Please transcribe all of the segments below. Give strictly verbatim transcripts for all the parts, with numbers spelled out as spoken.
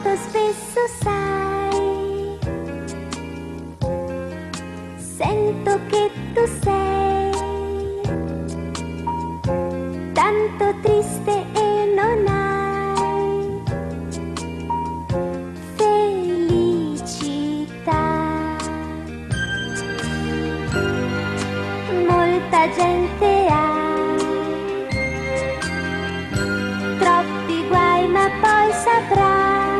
molto spesso sai, sento che tu sei tanto triste e non hai felicità. Molta gente ha troppi guai, ma poi saprà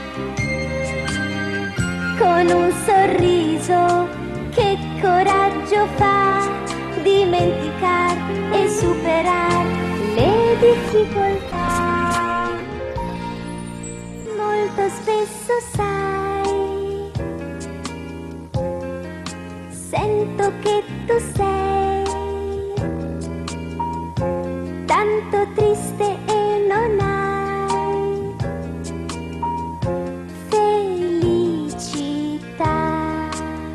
con un sorriso che coraggio fa dimenticar e superar le difficoltà. Molto spesso sai, sento che tu sei tanto triste e non hai felicità.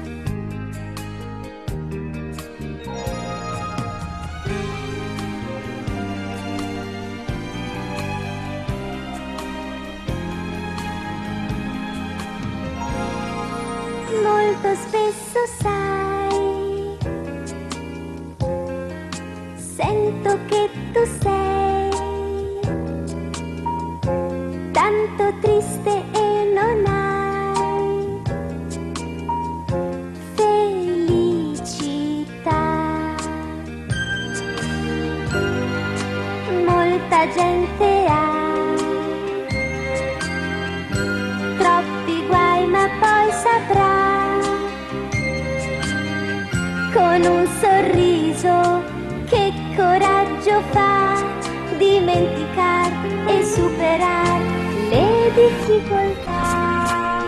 Molto spesso sai, sento che tu sei tanto triste e non hai felicità. Molta gente ha troppi guai, ma poi saprà con un sorriso che coraggio fa dimenticar e superar le difficoltà.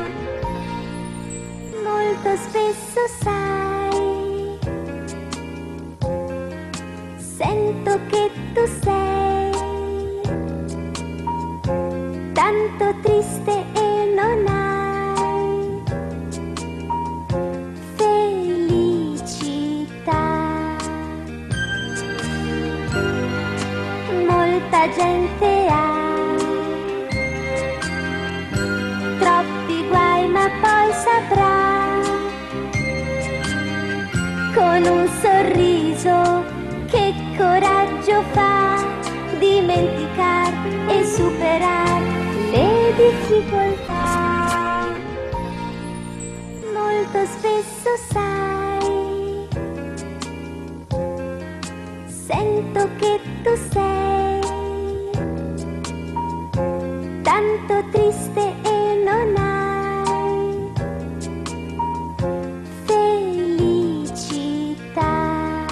Molto spesso sai, sento che tu sei tanto triste e non hai felicità. Molta gente ha troppi guai, ma poi saprà con un sorriso che coraggio fa dimenticar e superar le difficoltà. Molto spesso sai, sento che tu sei tanto triste e non hai felicità.